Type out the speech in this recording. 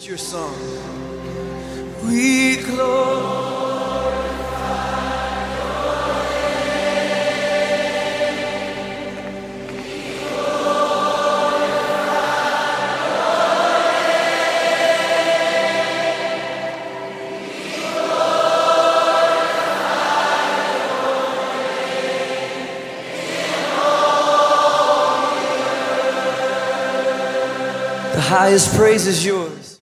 your song. We glorify your name. We glorify your name. The highest praise is yours.